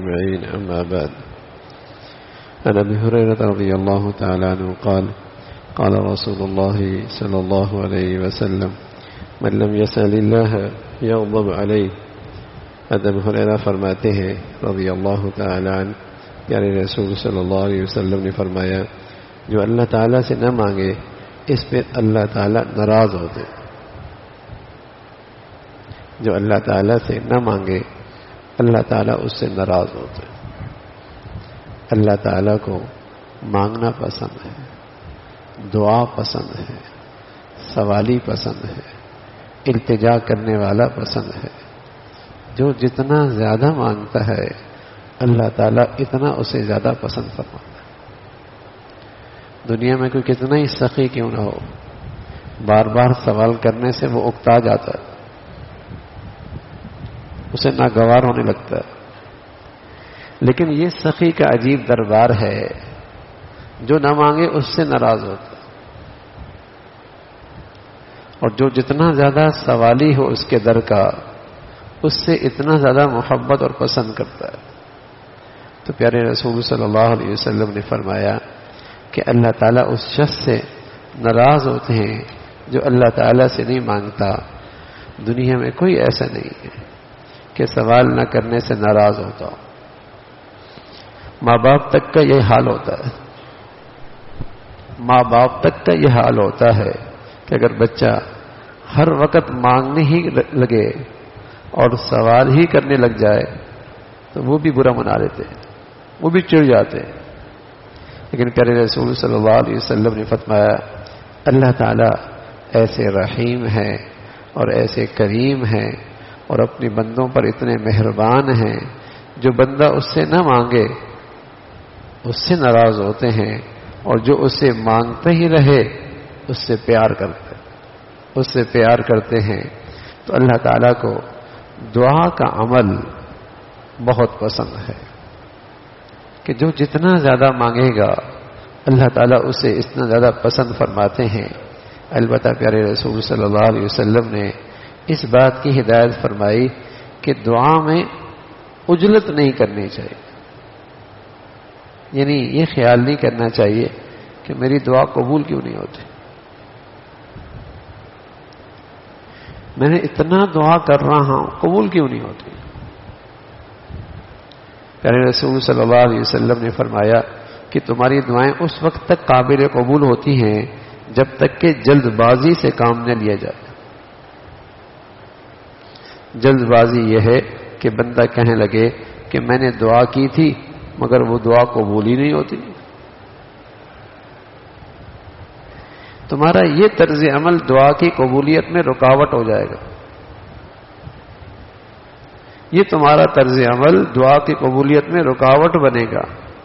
أجمعين. أما بعد، عن أبي هريرة رضي الله تعالى عنه قال قال رسول الله صلى الله عليه وسلم من لم يسأل الله يغضب عليه. ابو ہریرہ فرماتے ہیں رضی اللہ تعالی عنہ، پیارے رسول صلی اللہ علیہ وسلم نے فرمایا جو اللہ تعالیٰ سے نہ مانگے اس پہ اللہ تعالیٰ ناراض ہوتے. جو اللہ تعالیٰ سے نہ مانگے اللہ تعالیٰ اس سے ناراض ہوتے. اللہ تعالیٰ کو مانگنا پسند ہے، دعا پسند ہے، سوالی پسند ہے، التجا کرنے والا پسند ہے. جو جتنا زیادہ مانگتا ہے اللہ تعالیٰ اتنا اسے زیادہ پسند فرماتا ہے. دنیا میں کوئی کتنا ہی سخی کیوں نہ ہو، بار بار سوال کرنے سے وہ اکتا جاتا ہے، اسے ناگوار ہونے لگتا ہے. لیکن یہ سخی کا عجیب دربار ہے، جو نہ مانگے اس سے ناراض ہوتا ہے، اور جو جتنا زیادہ سوالی ہو اس کے در کا اس سے اتنا زیادہ محبت اور پسند کرتا ہے. تو پیارے رسول صلی اللہ علیہ وسلم نے فرمایا کہ اللہ تعالیٰ اس شخص سے ناراض ہوتے ہیں جو اللہ تعالیٰ سے نہیں مانگتا. دنیا میں کوئی ایسا نہیں ہے کہ سوال نہ کرنے سے ناراض ہوتا ہو. ماں باپ تک کا یہ حال ہوتا ہے، ماں باپ تک کا یہ حال ہوتا ہے کہ اگر بچہ ہر وقت مانگنے ہی لگے اور سوال ہی کرنے لگ جائے تو وہ بھی برا منا لیتے ہیں، وہ بھی چڑ جاتے ہیں. لیکن پیارے رسول صلی اللہ علیہ وسلم نے فرمایا اللہ تعالیٰ ایسے رحیم ہے اور ایسے کریم ہے اور اپنے بندوں پر اتنے مہربان ہیں، جو بندہ اس سے نہ مانگے اس سے ناراض ہوتے ہیں، اور جو اس سے مانگتے ہی رہے اس سے پیار کرتے ہیں. تو اللہ تعالیٰ کو دعا کا عمل بہت پسند ہے کہ جو جتنا زیادہ مانگے گا اللہ تعالیٰ اسے اتنا زیادہ پسند فرماتے ہیں. البتہ پیارے رسول صلی اللہ علیہ وسلم نے اس بات کی ہدایت فرمائی کہ دعا میں عجلت نہیں کرنی چاہیے. یعنی یہ خیال نہیں کرنا چاہیے کہ میری دعا قبول کیوں نہیں ہوتی، میں نے اتنا دعا کر رہا ہوں قبول کیوں نہیں ہوتی. پیارے رسول صلی اللہ علیہ وسلم نے فرمایا کہ تمہاری دعائیں اس وقت تک قابل قبول ہوتی ہیں جب تک کہ جلد بازی سے کام نہ لیا جائے. جلد بازی یہ ہے کہ بندہ کہنے لگے کہ میں نے دعا کی تھی مگر وہ دعا قبول ہی نہیں ہوتی. تمہارا یہ طرز عمل دعا کی قبولیت میں رکاوٹ ہو جائے گا. یہ تمہارا طرز عمل دعا کی قبولیت میں رکاوٹ بنے گا.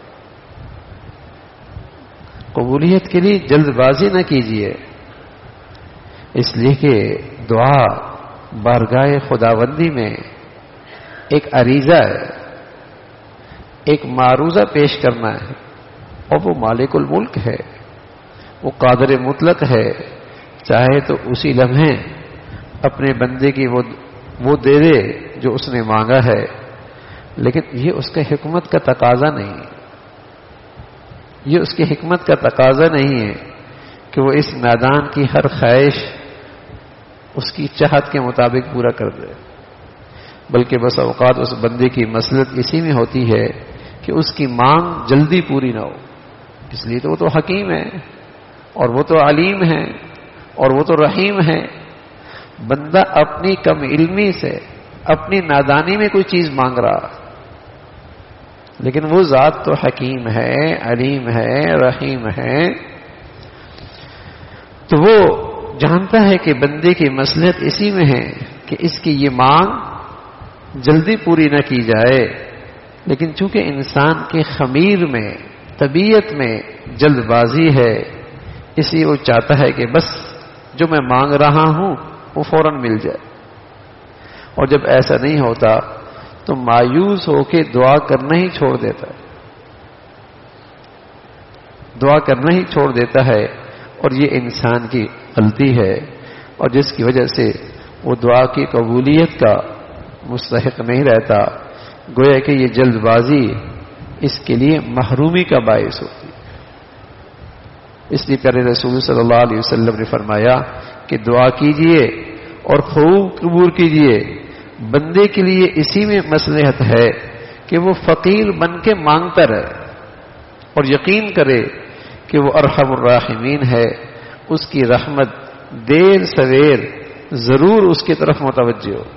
قبولیت کے لیے جلد بازی نہ کیجیے، اس لیے کہ دعا بارگاہ خداوندی میں ایک عریضہ ہے، ایک معروضہ پیش کرنا ہے، اور وہ مالک الملک ہے، وہ قادر مطلق ہے. چاہے تو اسی لمحے اپنے بندے کی وہ دے دے جو اس نے مانگا ہے، لیکن یہ اس کے حکمت کا تقاضا نہیں ہے. یہ اس کی حکمت کا تقاضا نہیں ہے کہ وہ اس میدان کی ہر خواہش اس کی چاہت کے مطابق پورا کر دے، بلکہ بس اوقات اس بندے کی مصلحت اسی میں ہوتی ہے کہ اس کی مانگ جلدی پوری نہ ہو. اس لیے تو وہ تو حکیم ہے اور وہ تو علیم ہے اور وہ تو رحیم ہے. بندہ اپنی کم علمی سے اپنی نادانی میں کوئی چیز مانگ رہا، لیکن وہ ذات تو حکیم ہے، علیم ہے، رحیم ہے. تو وہ جانتا ہے کہ بندے کی مصلحت اسی میں ہے کہ اس کی یہ مانگ جلدی پوری نہ کی جائے. لیکن چونکہ انسان کے خمیر میں، طبیعت میں جلد بازی ہے، اس لیے وہ چاہتا ہے کہ بس جو میں مانگ رہا ہوں وہ فوراً مل جائے. اور جب ایسا نہیں ہوتا تو مایوس ہو کے دعا کرنا ہی چھوڑ دیتا ہے، دعا کرنا ہی چھوڑ دیتا ہے. اور یہ انسان کی غلطی ہے، اور جس کی وجہ سے وہ دعا کی قبولیت کا مستحق نہیں رہتا. گویا کہ یہ جلد بازی اس کے لیے محرومی کا باعث ہوتی ہے. اس لیے پیارے رسول صلی اللہ علیہ وسلم نے فرمایا کہ دعا کیجئے اور خوب قبول کیجئے. بندے کے لیے اسی میں مصلحت ہے کہ وہ فقیر بن کے مانگتا رہے اور یقین کرے کہ وہ ارحم الراحمین ہے. اس کی رحمت دیر سویر ضرور اس کی طرف متوجہ ہو.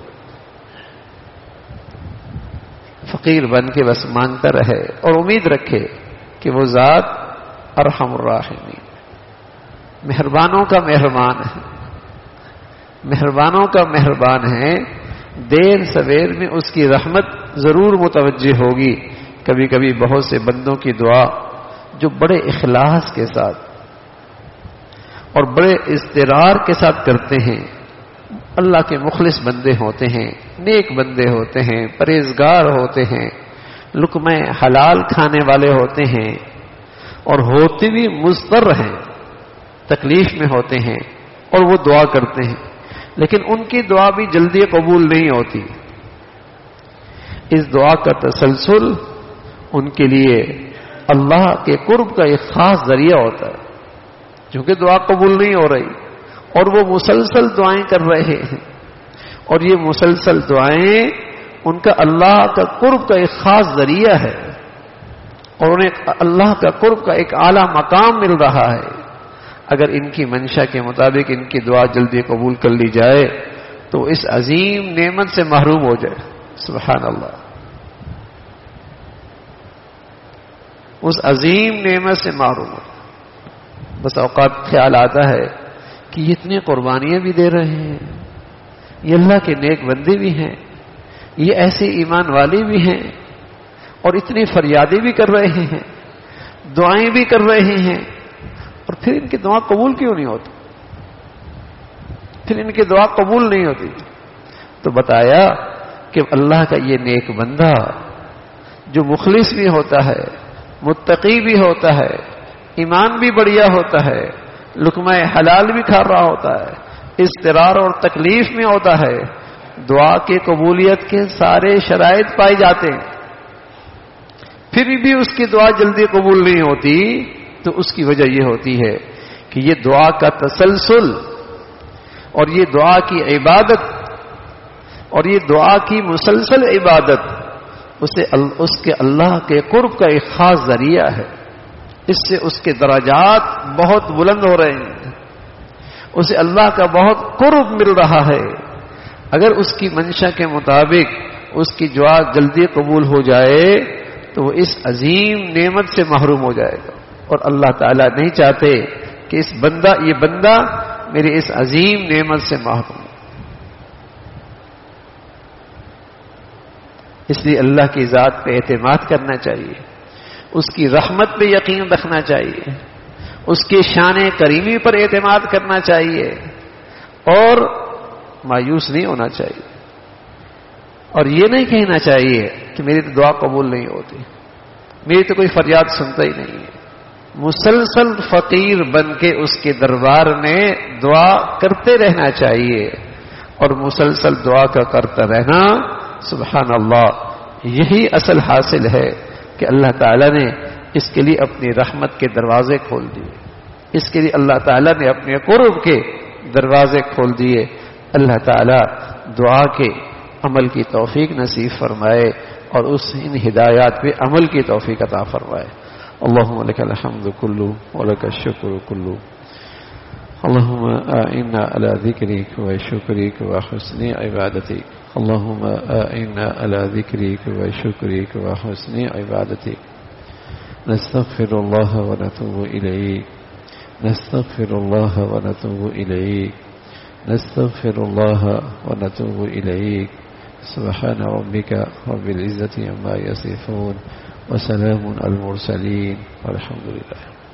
فقیر بن کے بس مانگتا رہے اور امید رکھے کہ وہ ذات ارحم الراحمین مہربانوں کا مہربان ہے، مہربانوں کا مہربان ہے. دیر سویر میں اس کی رحمت ضرور متوجہ ہوگی. کبھی کبھی بہت سے بندوں کی دعا جو بڑے اخلاص کے ساتھ اور بڑے اضطرار کے ساتھ کرتے ہیں، اللہ کے مخلص بندے ہوتے ہیں، نیک بندے ہوتے ہیں، پرہیزگار ہوتے ہیں، لقمہ حلال کھانے والے ہوتے ہیں اور ہوتے بھی مضطر ہیں، تکلیف میں ہوتے ہیں اور وہ دعا کرتے ہیں، لیکن ان کی دعا بھی جلدی قبول نہیں ہوتی. اس دعا کا تسلسل ان کے لیے اللہ کے قرب کا ایک خاص ذریعہ ہوتا ہے. کیونکہ دعا قبول نہیں ہو رہی اور وہ مسلسل دعائیں کر رہے ہیں، اور یہ مسلسل دعائیں ان کا اللہ کا قرب کا ایک خاص ذریعہ ہے اور انہیں اللہ کا قرب کا ایک اعلیٰ مقام مل رہا ہے. اگر ان کی منشا کے مطابق ان کی دعا جلدی قبول کر لی جائے تو اس عظیم نعمت سے محروم ہو جائے. سبحان اللہ. اس عظیم نعمت سے محروم ہو. بس اوقات خیال آتا ہے کہ یہ اتنی قربانیاں بھی دے رہے ہیں، یہ اللہ کے نیک بندے بھی ہیں، یہ ایسے ایمان والے بھی ہیں اور اتنی فریادیں بھی کر رہے ہیں، دعائیں بھی کر رہے ہیں، اور پھر ان کی دعا قبول کیوں نہیں ہوتی؟ پھر ان کی دعا قبول نہیں ہوتی. تو بتایا کہ اللہ کا یہ نیک بندہ جو مخلص بھی ہوتا ہے، متقی بھی ہوتا ہے، ایمان بھی بڑھیا ہوتا ہے، لقمہ حلال بھی کھا رہا ہوتا ہے، اضطرار اور تکلیف میں ہوتا ہے، دعا کی قبولیت کے سارے شرائط پائے جاتے ہیں، پھر بھی اس کی دعا جلدی قبول نہیں ہوتی. تو اس کی وجہ یہ ہوتی ہے کہ یہ دعا کا تسلسل اور یہ دعا کی عبادت اور یہ دعا کی مسلسل عبادت اس کے اللہ کے قرب کا ایک خاص ذریعہ ہے. اس سے اس کے درجات بہت بلند ہو رہے ہیں، اسے اللہ کا بہت قرب مل رہا ہے. اگر اس کی منشا کے مطابق اس کی دعا جلدی قبول ہو جائے تو وہ اس عظیم نعمت سے محروم ہو جائے گا، اور اللہ تعالیٰ نہیں چاہتے کہ یہ بندہ میری اس عظیم نعمت سے محروم. اس لیے اللہ کی ذات پہ اعتماد کرنا چاہیے، اس کی رحمت پہ یقین رکھنا چاہیے، اس کی شان کریمی پر اعتماد کرنا چاہیے اور مایوس نہیں ہونا چاہیے، اور یہ نہیں کہنا چاہیے کہ میری تو دعا قبول نہیں ہوتی، میری تو کوئی فریاد سنتا ہی نہیں ہے. مسلسل فقیر بن کے اس کے دربار میں دعا کرتے رہنا چاہیے اور مسلسل دعا کا کرتا رہنا. سبحان اللہ، یہی اصل حاصل ہے کہ اللہ تعالیٰ نے اس کے لیے اپنی رحمت کے دروازے کھول دیے، اس کے لیے اللہ تعالیٰ نے اپنے قرب کے دروازے کھول دیے. اللہ تعالیٰ دعا کے عمل کی توفیق نصیب فرمائے اور ان ہدایات پہ عمل کی توفیق عطا فرمائے. اللهم لك الحمد كله ولك الشكر كله. اللهم أعنا على ذكرك وشكرك وحسن عبادتك. اللهم أعنا على ذكرك وشكرك وحسن عبادتك. نستغفر الله ونتوب إليك، نستغفر الله ونتوب إليك، نستغفر الله ونتوب إليك. سبحان ربك رب العزة عما يصفون وسلام على المرسلين والحمد لله.